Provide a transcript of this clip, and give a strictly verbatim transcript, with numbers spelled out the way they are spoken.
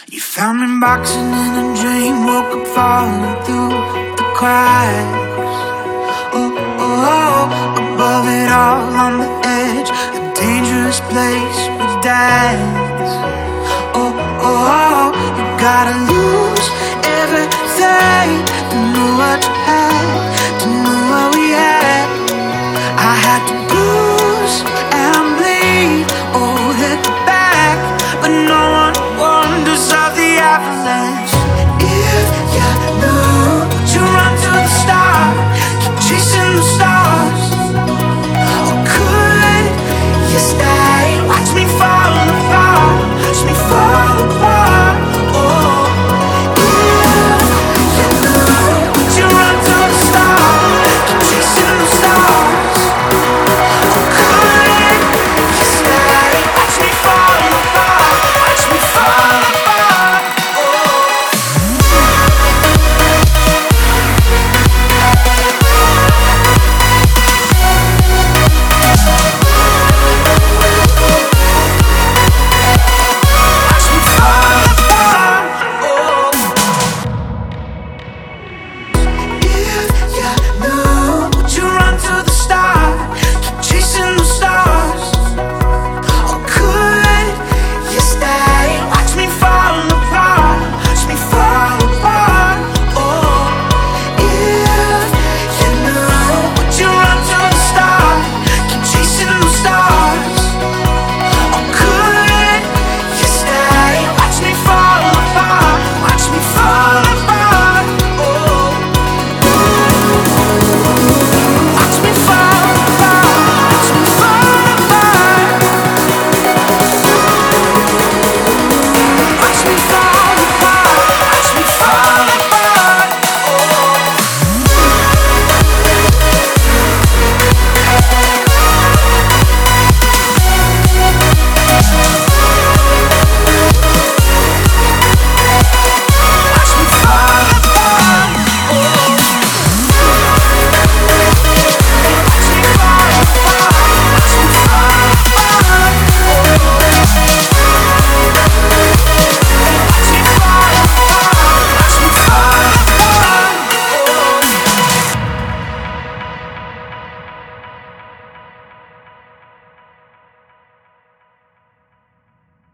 You found me boxing in a dream, woke up falling through the cracks. Oh, oh, oh, above it all on the edge, a dangerous place with dance. Oh, oh, oh, you gotta